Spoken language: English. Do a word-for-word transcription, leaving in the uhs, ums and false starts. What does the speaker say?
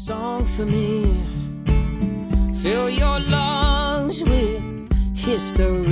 song for me. Fill your lungs with history.